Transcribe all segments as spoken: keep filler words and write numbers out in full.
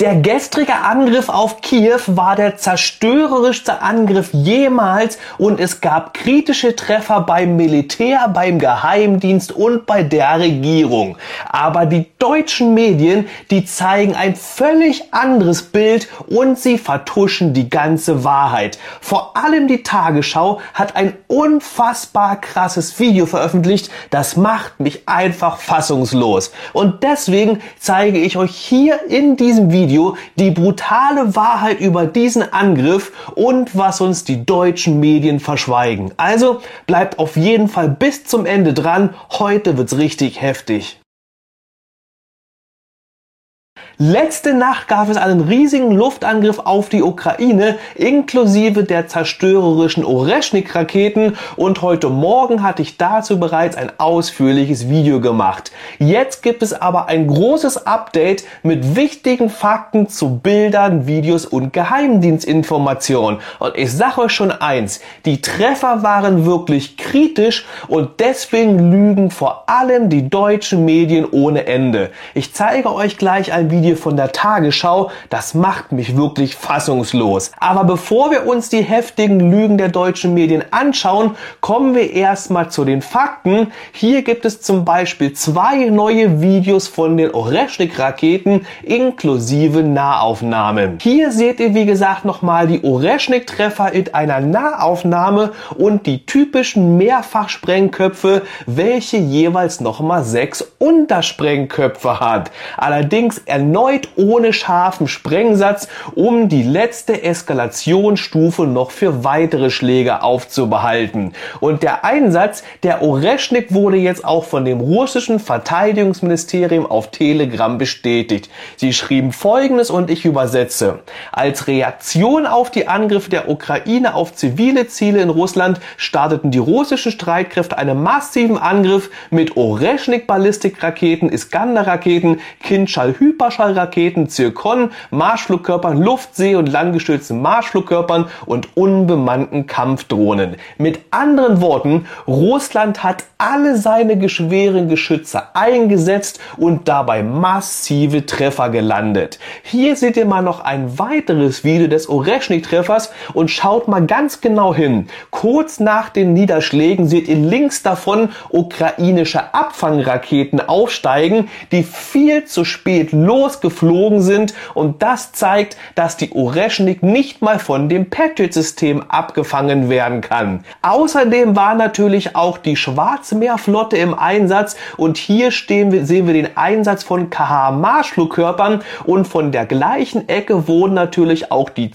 Der gestrige Angriff auf Kiew war der zerstörerischste Angriff jemals und es gab kritische Treffer beim Militär, beim Geheimdienst und bei der Regierung. Aber die deutschen Medien, die zeigen ein völlig anderes Bild und sie vertuschen die ganze Wahrheit. Vor allem die Tagesschau hat ein unfassbar krasses Video veröffentlicht, das macht mich einfach fassungslos. Und deswegen zeige ich euch hier in diesem Video die brutale Wahrheit über diesen Angriff und was uns die deutschen Medien verschweigen. Also bleibt auf jeden Fall bis zum Ende dran, heute wird's richtig heftig. Letzte Nacht gab es einen riesigen Luftangriff auf die Ukraine, inklusive der zerstörerischen Oreschnik-Raketen, und heute Morgen hatte ich dazu bereits ein ausführliches Video gemacht. Jetzt gibt es aber ein großes Update mit wichtigen Fakten zu Bildern, Videos und Geheimdienstinformationen. Und ich sage euch schon eins, die Treffer waren wirklich kritisch und deswegen lügen vor allem die deutschen Medien ohne Ende. Ich zeige euch gleich ein Video von der Tagesschau, das macht mich wirklich fassungslos. Aber bevor wir uns die heftigen Lügen der deutschen Medien anschauen, kommen wir erstmal zu den Fakten. Hier gibt es zum Beispiel zwei neue Videos von den Oreschnik-Raketen inklusive Nahaufnahmen. Hier seht ihr wie gesagt nochmal die Oreschnik-Treffer in einer Nahaufnahme und die typischen Mehrfachsprengköpfe, welche jeweils nochmal sechs Untersprengköpfe hat. Allerdings erneut ohne scharfen Sprengsatz, um die letzte Eskalationsstufe noch für weitere Schläge aufzubehalten. Und der Einsatz der Oreschnik wurde jetzt auch von dem russischen Verteidigungsministerium auf Telegram bestätigt. Sie schrieben Folgendes und ich übersetze: Als Reaktion auf die Angriffe der Ukraine auf zivile Ziele in Russland starteten die russischen Streitkräfte einen massiven Angriff mit Oreschnik-Ballistikraketen, Iskander-Raketen, Kindschall-Hyperschall Raketen, Zirkon, Marschflugkörpern, Luft-, See- und landgestützten Marschflugkörpern und unbemannten Kampfdrohnen. Mit anderen Worten, Russland hat alle seine schweren Geschütze eingesetzt und dabei massive Treffer gelandet. Hier seht ihr mal noch ein weiteres Video des Oreschnik-Treffers und schaut mal ganz genau hin. Kurz nach den Niederschlägen seht ihr links davon ukrainische Abfangraketen aufsteigen, die viel zu spät losgeflogen sind, und das zeigt, dass die Oreschnik nicht mal von dem Patriot-System abgefangen werden kann. Außerdem war natürlich auch die Schwarzmeerflotte im Einsatz und hier stehen wir, sehen wir den Einsatz von K H-Marschflugkörpern und von der gleichen Ecke wurden natürlich auch die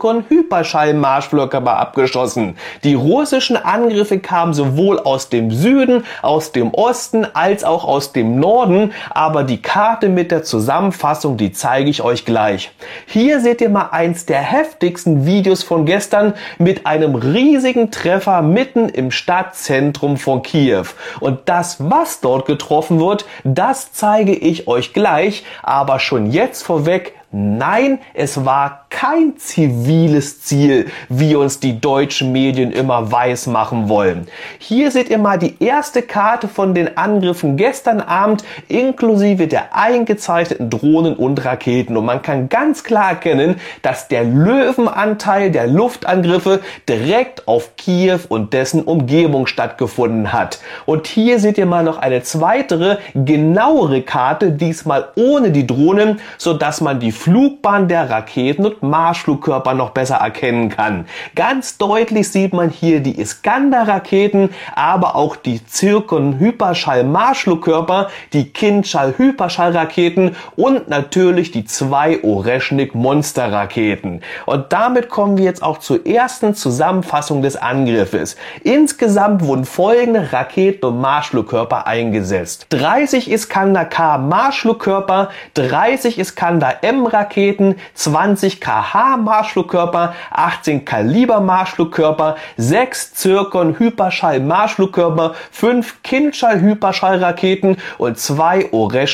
Zirkon-Hyperschall-Marschflugkörper abgeschossen. Die russischen Angriffe kamen sowohl aus dem Süden, aus dem Osten als auch aus dem Norden, aber die Karte mit der Zusammenfassung, die zeige ich euch gleich. Hier seht ihr mal eins der heftigsten Videos von gestern mit einem riesigen Treffer mitten im Stadtzentrum von Kiew. Und das, was dort getroffen wird, das zeige ich euch gleich, aber schon jetzt vorweg: Nein, es war kein ziviles Ziel, wie uns die deutschen Medien immer weiß machen wollen. Hier seht ihr mal die erste Karte von den Angriffen gestern Abend inklusive der eingezeichneten Drohnen und Raketen. Und man kann ganz klar erkennen, dass der Löwenanteil der Luftangriffe direkt auf Kiew und dessen Umgebung stattgefunden hat. Und hier seht ihr mal noch eine zweite, genauere Karte, diesmal ohne die Drohnen, sodass man die Flugbahn der Raketen und Marschflugkörper noch besser erkennen kann. Ganz deutlich sieht man hier die Iskander-Raketen, aber auch die Zirkon-Hyperschall-Marschflugkörper, die Kindschall-Hyperschall-Raketen und natürlich die zwei Oreschnik-Monster-Raketen. Und damit kommen wir jetzt auch zur ersten Zusammenfassung des Angriffes. Insgesamt wurden folgende Raketen und Marschflugkörper eingesetzt: dreißig Iskander K Marschflugkörper, dreißig Iskander M Raketen, zwanzig K K H-Marschflugkörper, achtzehn Kaliber-Marschflugkörper, sechs Zirkon-Hyperschall-Marschflugkörper, fünf Kindschall-Hyperschallraketen und zwei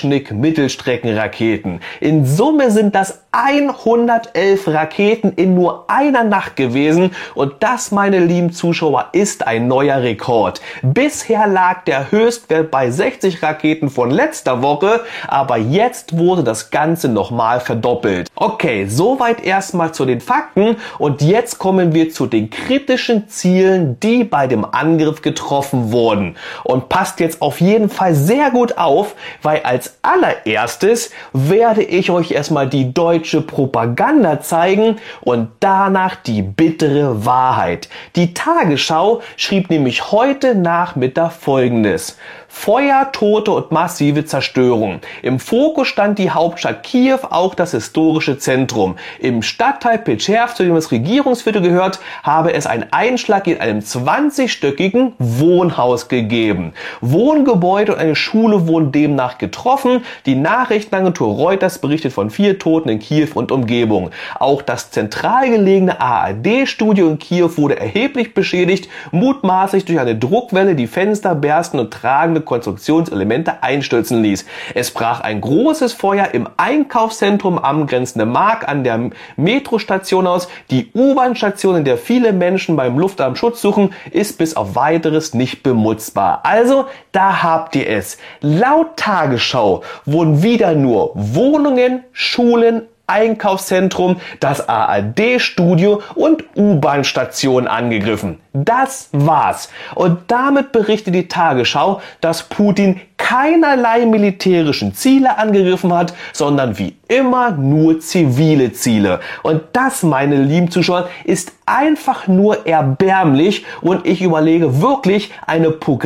Oreschnik-Mittelstreckenraketen. In Summe sind das hundertelf Raketen in nur einer Nacht gewesen und das, meine lieben Zuschauer, ist ein neuer Rekord. Bisher lag der Höchstwert bei sechzig Raketen von letzter Woche, aber jetzt wurde das Ganze nochmal verdoppelt. Okay, soweit erstmal zu den Fakten und jetzt kommen wir zu den kritischen Zielen, die bei dem Angriff getroffen wurden. Und passt jetzt auf jeden Fall sehr gut auf, weil als allererstes werde ich euch erstmal die deutsche Propaganda zeigen und danach die bittere Wahrheit. Die Tagesschau schrieb nämlich heute Nachmittag Folgendes: Feuer, Tote und massive Zerstörung. Im Fokus stand die Hauptstadt Kiew, auch das historische Zentrum. Im Stadtteil Petscherw, zu dem das Regierungsviertel gehört, habe es einen Einschlag in einem zwanzigstöckigen Wohnhaus gegeben. Wohngebäude und eine Schule wurden demnach getroffen. Die Nachrichtenagentur Reuters berichtet von vier Toten in Kiew und Umgebung. Auch das zentral gelegene A R D-Studio in Kiew wurde erheblich beschädigt, mutmaßlich durch eine Druckwelle, die Fenster bersten und tragende Konstruktionselemente einstürzen ließ. Es brach ein großes Feuer im Einkaufszentrum am grenzenden Markt an der Metrostation aus. Die U-Bahn-Station, in der viele Menschen beim Luftalarm Schutz suchen, ist bis auf weiteres nicht benutzbar. Also, da habt ihr es. Laut Tagesschau wurden wieder nur Wohnungen, Schulen, Einkaufszentrum, das A R D-Studio und U-Bahn-Station angegriffen. Das war's. Und damit berichtet die Tagesschau, dass Putin keinerlei militärischen Ziele angegriffen hat, sondern wie immer nur zivile Ziele. Und das, meine lieben Zuschauer, ist einfach nur erbärmlich und ich überlege wirklich, eine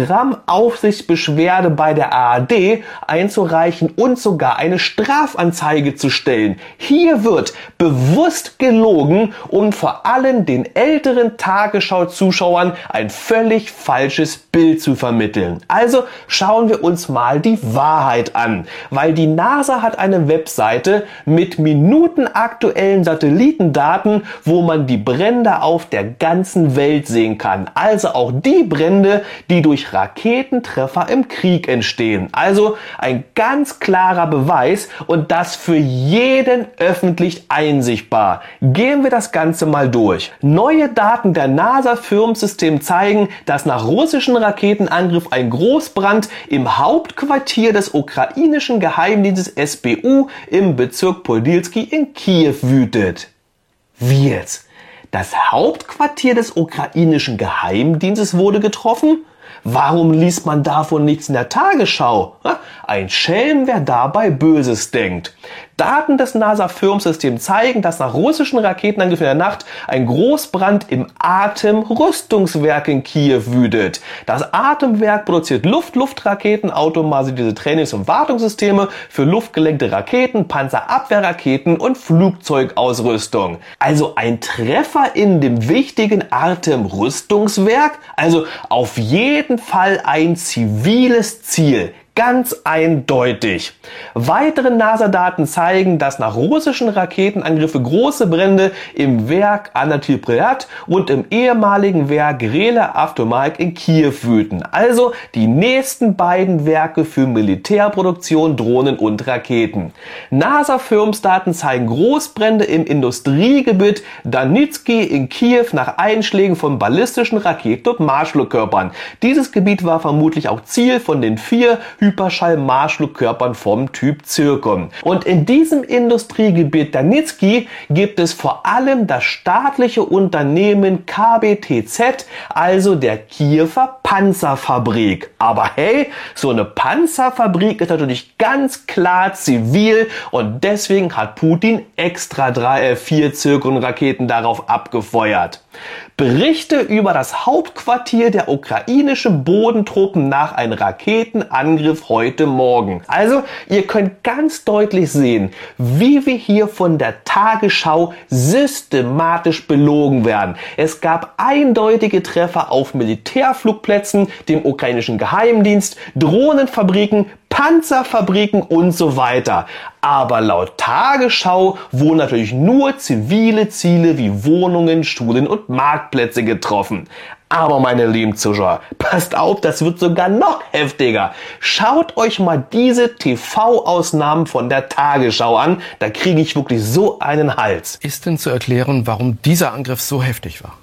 Programmaufsichtsbeschwerde bei der A R D einzureichen und sogar eine Strafanzeige zu stellen. Hier wird bewusst gelogen, um vor allem den älteren Tagesschau-Zuschauern ein völlig falsches Bild zu vermitteln. Also schauen wir uns mal die Wahrheit an, weil die NASA hat eine Webseite mit minutenaktuellen Satellitendaten, wo man die Brände auf der ganzen Welt sehen kann. Also auch die Brände, die durch Raketentreffer im Krieg entstehen. Also ein ganz klarer Beweis und das für jeden öffentlich einsichtbar. Gehen wir das Ganze mal durch. Neue Daten der NASA-Firmensystem zeigen, dass nach russischen Raketenangriff ein Großbrand im Hauptquartier des ukrainischen Geheimdienstes S B U im Bezirk Podilsky in Kiew wütet. Wie jetzt? Das Hauptquartier des ukrainischen Geheimdienstes wurde getroffen? Warum liest man davon nichts in der Tagesschau? Ein Schelm, wer dabei Böses denkt. Daten des NASA-Firmensystems zeigen, dass nach russischen Raketenangriffen in der Nacht ein Großbrand im Atem-Rüstungswerk in Kiew wütet. Das Atemwerk produziert Luft-Luft-Raketen, automatisierte Trainings- und Wartungssysteme für luftgelenkte Raketen, Panzerabwehrraketen und Flugzeugausrüstung. Also ein Treffer in dem wichtigen Atem-Rüstungswerk? Also auf jeden Fall ein ziviles Ziel. Ganz eindeutig. Weitere NASA-Daten zeigen, dass nach russischen Raketenangriffen große Brände im Werk Anatil-Preat und im ehemaligen Werk Grele Avtomark in Kiew wüten. Also die nächsten beiden Werke für Militärproduktion, Drohnen und Raketen. NASA-Firmsdaten zeigen Großbrände im Industriegebiet Danitsky in Kiew nach Einschlägen von ballistischen Raketen und Marschflugkörpern. Dieses Gebiet war vermutlich auch Ziel von den vier Hyperschall-Marschflugkörpern vom Typ Zirkon. Und in diesem Industriegebiet Danitsky gibt es vor allem das staatliche Unternehmen K B T Z, also der Kiewer Panzerfabrik. Aber hey, so eine Panzerfabrik ist natürlich ganz klar zivil und deswegen hat Putin extra drei, äh, vier Zirkon-Raketen darauf abgefeuert. Berichte über das Hauptquartier der ukrainischen Bodentruppen nach einem Raketenangriff Angriff heute Morgen. Also, ihr könnt ganz deutlich sehen, wie wir hier von der Tagesschau systematisch belogen werden. Es gab eindeutige Treffer auf Militärflugplätzen, dem ukrainischen Geheimdienst, Drohnenfabriken, Panzerfabriken und so weiter. Aber laut Tagesschau wurden natürlich nur zivile Ziele wie Wohnungen, Schulen und Marktplätze getroffen. Aber meine lieben Zuschauer, passt auf, das wird sogar noch heftiger. Schaut euch mal diese T V-Ausnahmen von der Tagesschau an, da kriege ich wirklich so einen Hals. Ist denn zu erklären, warum dieser Angriff so heftig war?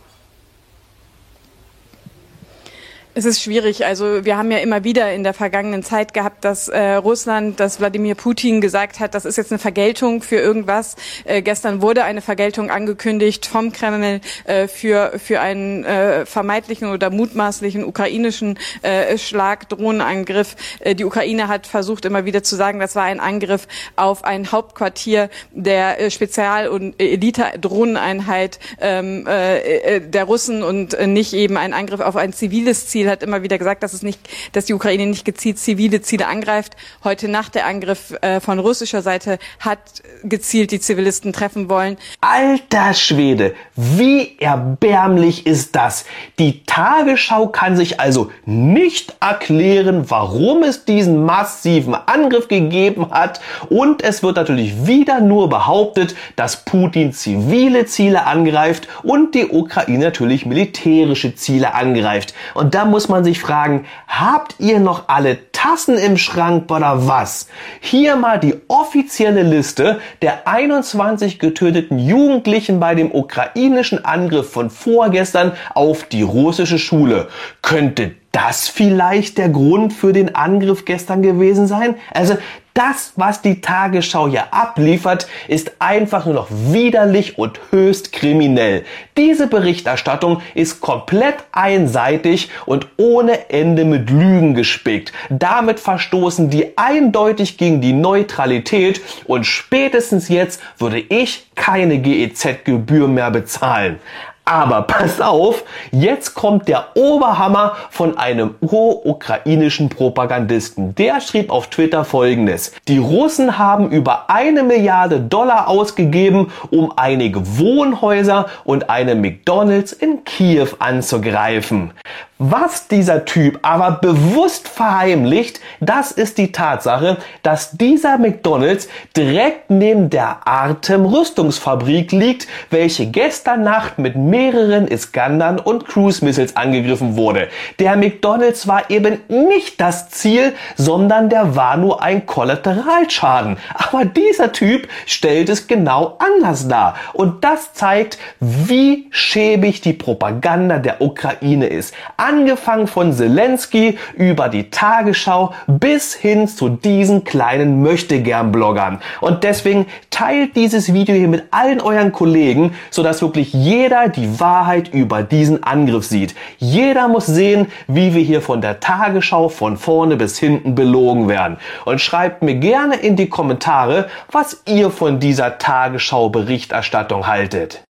Es ist schwierig. Also wir haben ja immer wieder in der vergangenen Zeit gehabt, dass äh, Russland, dass Wladimir Putin gesagt hat, das ist jetzt eine Vergeltung für irgendwas. Äh, gestern wurde eine Vergeltung angekündigt vom Kreml äh, für für einen äh, vermeintlichen oder mutmaßlichen ukrainischen äh, Schlagdrohnenangriff. Äh, die Ukraine hat versucht immer wieder zu sagen, das war ein Angriff auf ein Hauptquartier der äh, Spezial- und Elite-Drohneneinheit ähm, äh, der Russen und äh, nicht eben ein Angriff auf ein ziviles Ziel. Hat immer wieder gesagt, dass es nicht, dass die Ukraine nicht gezielt zivile Ziele angreift. Heute Nacht der Angriff äh, von russischer Seite hat gezielt die Zivilisten treffen wollen. Alter Schwede, wie erbärmlich ist das? Die Tagesschau kann sich also nicht erklären, warum es diesen massiven Angriff gegeben hat, und es wird natürlich wieder nur behauptet, dass Putin zivile Ziele angreift und die Ukraine natürlich militärische Ziele angreift. Und da muss man sich fragen, habt ihr noch alle Tassen im Schrank oder was? Hier mal die offizielle Liste der einundzwanzig getöteten Jugendlichen bei dem ukrainischen Angriff von vorgestern auf die russische Schule. Könnte das vielleicht der Grund für den Angriff gestern gewesen sein? Also das, was die Tagesschau hier abliefert, ist einfach nur noch widerlich und höchst kriminell. Diese Berichterstattung ist komplett einseitig und ohne Ende mit Lügen gespickt. Damit verstoßen die eindeutig gegen die Neutralität, und spätestens jetzt würde ich keine G E Z-Gebühr mehr bezahlen. Aber pass auf, jetzt kommt der Oberhammer von einem pro-ukrainischen Propagandisten. Der schrieb auf Twitter Folgendes: Die Russen haben über eine Milliarde Dollar ausgegeben, um einige Wohnhäuser und eine McDonald's in Kiew anzugreifen. Was dieser Typ aber bewusst verheimlicht, das ist die Tatsache, dass dieser McDonald's direkt neben der Artem-Rüstungsfabrik liegt, welche gestern Nacht mit mehreren Iskandern und Cruise-Missiles angegriffen wurde. Der McDonald's war eben nicht das Ziel, sondern der war nur ein Kollateralschaden. Aber dieser Typ stellt es genau anders dar. Und das zeigt, wie schäbig die Propaganda der Ukraine ist. Angefangen von Zelensky über die Tagesschau bis hin zu diesen kleinen Möchtegern-Bloggern. Und deswegen teilt dieses Video hier mit allen euren Kollegen, sodass wirklich jeder die Wahrheit über diesen Angriff sieht. Jeder muss sehen, wie wir hier von der Tagesschau von vorne bis hinten belogen werden. Und schreibt mir gerne in die Kommentare, was ihr von dieser Tagesschau-Berichterstattung haltet.